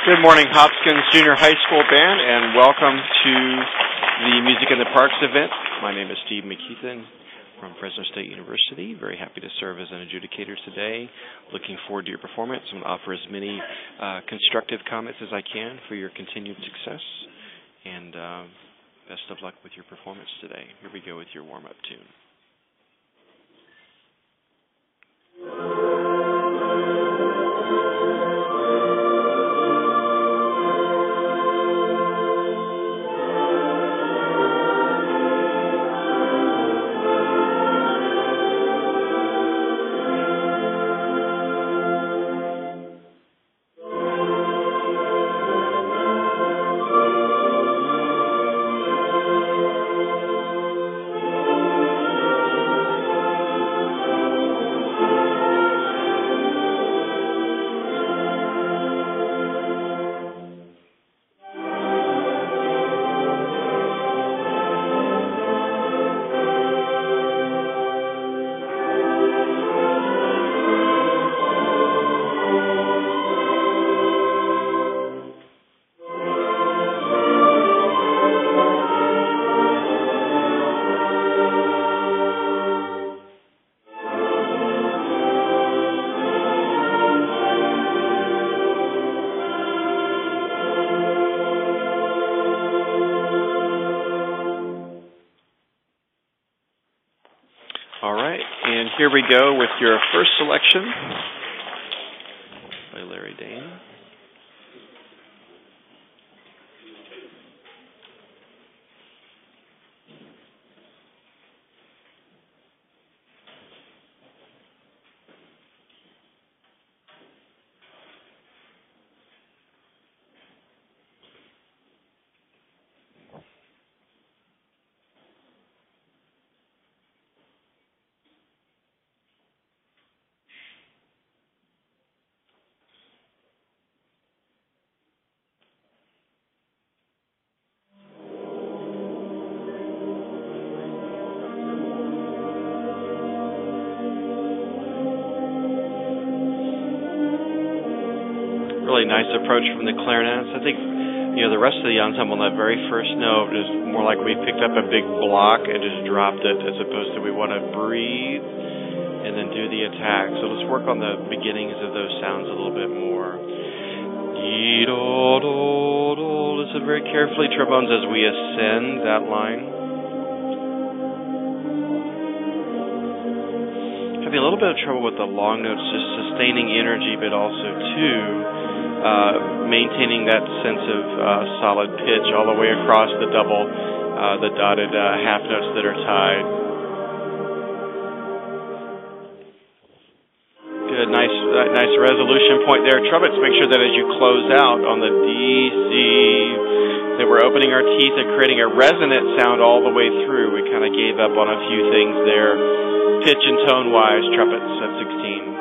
Good morning, Hopkins Junior High School Band, and welcome to the Music in the Parks event. My name is Steve McKeithen from Fresno State University. Very happy to serve as an adjudicator today. Looking forward to your performance. I'm going to offer as many constructive comments as I can for your continued success, and best of luck with your performance today. Here we go with your warm-up tune. All right, and here we go with your first selection by Larry Dane. Really nice approach from the clarinets. I think, the rest of the ensemble on that very first note is more like we picked up a big block and just dropped it, as opposed to we want to breathe and then do the attack. So let's work on the beginnings of those sounds a little bit more. Listen very carefully, trombones, as we ascend that line. Having a little bit of trouble with the long notes, just sustaining energy, but also maintaining that sense of solid pitch all the way across the double, the dotted half notes that are tied. Good, nice resolution point there. Trumpets, make sure that as you close out on the D, C, that we're opening our teeth and creating a resonant sound all the way through. We kind of gave up on a few things there, pitch and tone-wise, trumpets at 16.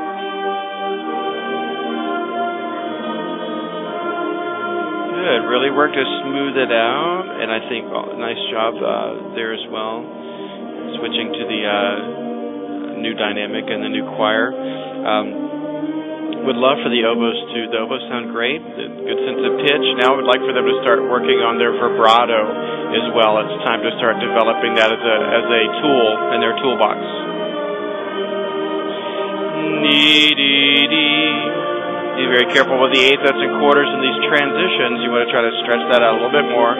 Good. Really work to smooth it out, and I think nice job there as well. Switching to the new dynamic and the new choir. Would love for the oboes to. The oboes sound great. Good sense of pitch. Now I would like for them to start working on their vibrato as well. It's time to start developing that as a tool in their toolbox. Be very careful with the eighths and quarters in these transitions. You want to try to stretch that out a little bit more.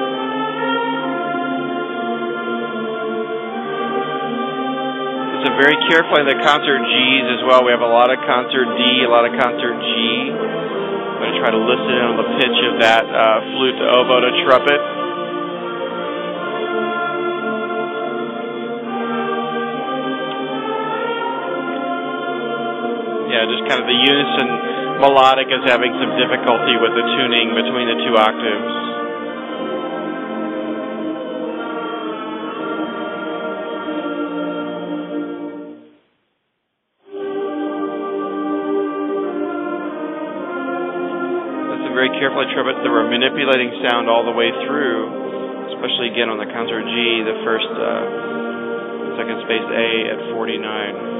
Listen very carefully in the concert Gs as well. We have a lot of concert D, a lot of concert G. I'm going to try to listen in on the pitch of that flute to oboe to trumpet. Yeah, just kind of the unison melodic is having some difficulty with the tuning between the two octaves. Listen very carefully, trumpets, that we're manipulating sound all the way through, especially again on the concert G, the first, second space A at 49.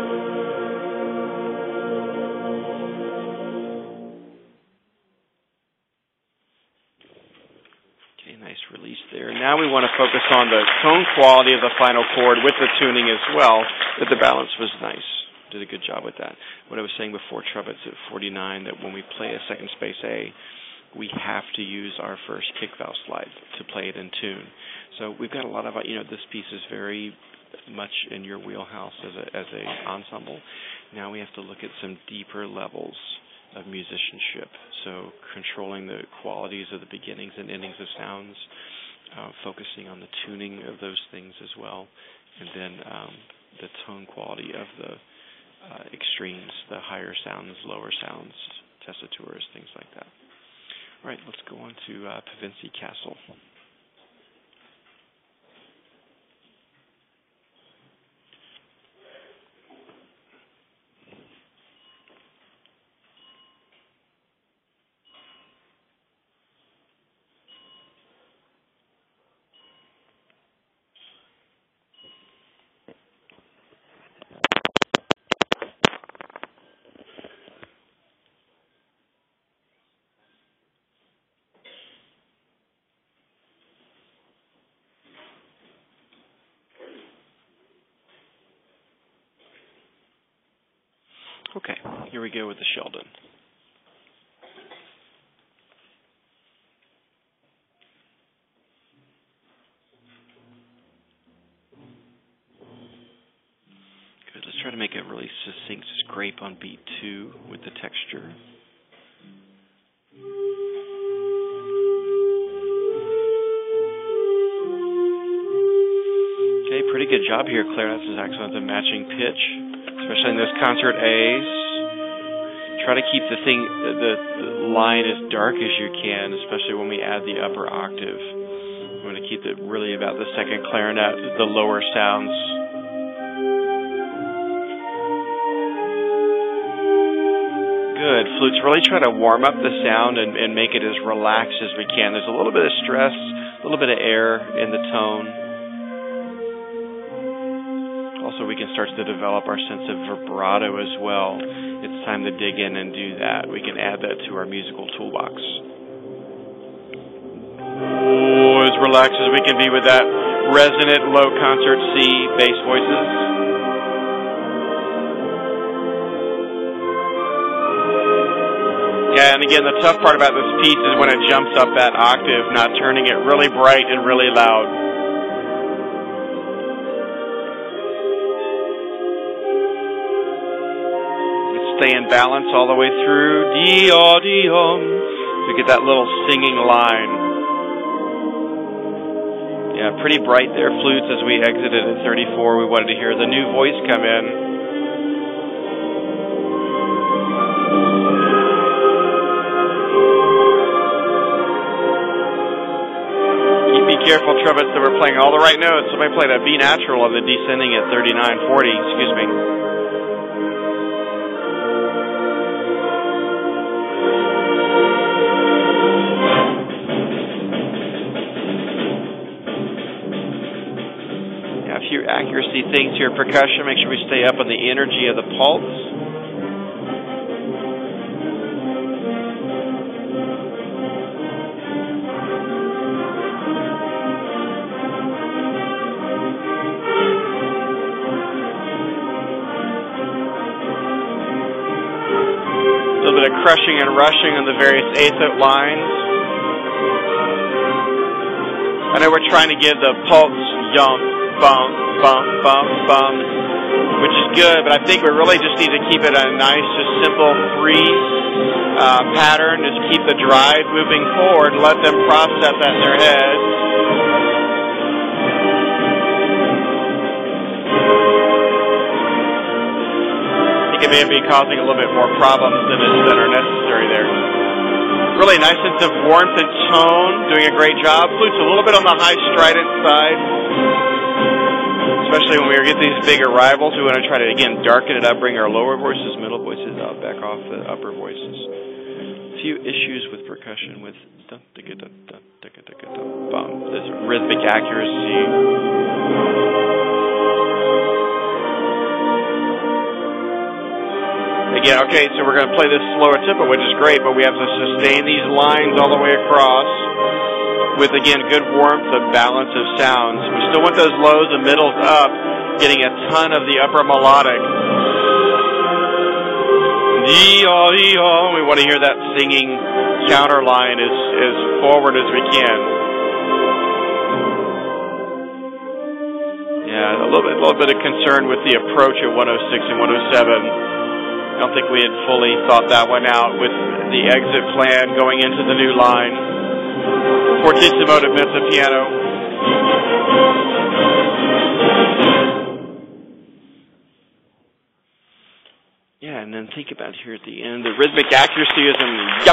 Nice release there. Now we want to focus on the tone quality of the final chord with the tuning as well, but the balance was nice. Did a good job with that. What I was saying before, trumpets at 49, that when we play a second space A, we have to use our first kick valve slide to play it in tune. So we've got a lot of, this piece is very much in your wheelhouse as a ensemble. Now we have to look at some deeper levels of musicianship. So controlling the qualities of the beginnings and endings of sounds, focusing on the tuning of those things as well, and then the tone quality of the extremes, the higher sounds, lower sounds, tessitures, things like that. All right, let's go on to Pevensey Castle. Okay, here we go with the Sheldon. Good, let's try to make a really succinct scrape on beat 2 with the texture. Okay, pretty good job here, Clarinet saxophone, the matching pitch. Especially in those concert A's. Try to keep the line as dark as you can, especially when we add the upper octave. We want to keep it really about the second clarinet, the lower sounds. Good. Flutes, really try to warm up the sound and make it as relaxed as we can. There's a little bit of stress, a little bit of air in the tone. Also, we can start to develop our sense of vibrato as well. It's time to dig in and do that. We can add that to our musical toolbox. As relaxed as we can be with that resonant low concert C bass voices. Yeah, and again, the tough part about this piece is when it jumps up that octave, not turning it really bright and really loud. Stay in balance all the way through. Dee-oh, dee-oh. So get that little singing line. Yeah, pretty bright there, flutes, as we exited at 34. We wanted to hear the new voice come in. Be careful, trumpets, that we're playing all the right notes. Somebody played a B natural of the descending at 3940, excuse me. Yeah, a few accuracy things here. Percussion, make sure we stay up on the energy of the pulse. Crushing and rushing on the various eighth note lines. I know we're trying to give the pulse yum, bum, bum, bum, bum, which is good, but I think we really just need to keep it a nice, just simple 3 pattern. Just keep the drive moving forward and let them process that in their head. It may be causing a little bit more problems than are necessary there. Really nice sense of warmth and tone, doing a great job. Flutes a little bit on the high strident side, especially when we get these big arrivals. We want to try to, again, darken it up, bring our lower voices, middle voices out, back off the upper voices. A few issues with percussion with this rhythmic accuracy. Again, okay, so we're going to play this slower tempo, which is great, but we have to sustain these lines all the way across. with, again, good warmth and balance of sounds. We still want those lows and middles up, getting a ton of the upper melodic. We want to hear that singing counter line as forward as we can. Yeah, a little bit of concern with the approach at 106 and 107. I don't think we had fully thought that one out with the exit plan going into the new line. Fortissimo to mezzo piano. Yeah, and then think about here at the end, the rhythmic accuracy is in the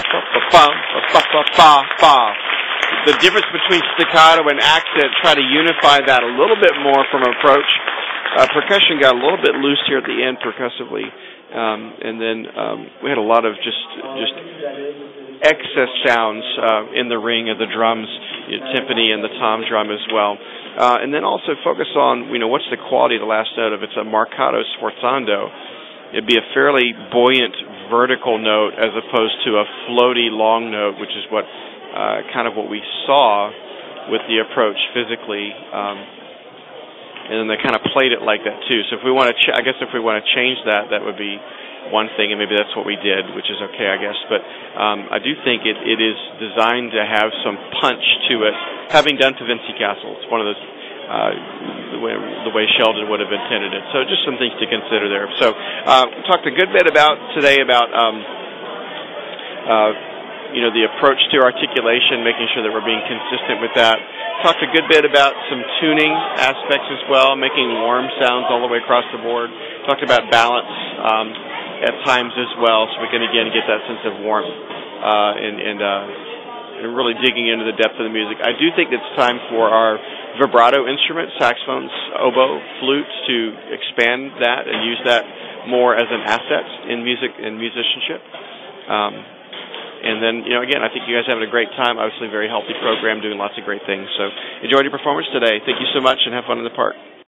the difference between staccato and accent, try to unify that a little bit more from approach. Percussion got a little bit loose here at the end percussively, and then we had a lot of just excess sounds in the ring of the drums, timpani and the tom drum as well. And then also focus on, what's the quality of the last note? If it's a marcato sforzando, it'd be a fairly buoyant vertical note as opposed to a floaty long note, which is what kind of what we saw with the approach physically. And then they kind of played it like that too. So if we want to, if we want to change that, that would be one thing, and maybe that's what we did, which is okay, I guess. But I do think it is designed to have some punch to it, having done to Vinci Castle. It's one of those. The way Sheldon would have intended it. So just some things to consider there. So we talked a good bit today about the approach to articulation, making sure that we're being consistent with that. Talked a good bit about some tuning aspects as well, making warm sounds all the way across the board. Talked about balance at times as well, so we can again get that sense of warmth and really digging into the depth of the music. I do think it's time for our vibrato instruments, saxophones, oboe, flutes, to expand that and use that more as an asset in music and musicianship. And then, again, I think you guys are having a great time. Obviously, very healthy program, doing lots of great things. So enjoyed your performance today. Thank you so much, and have fun in the park.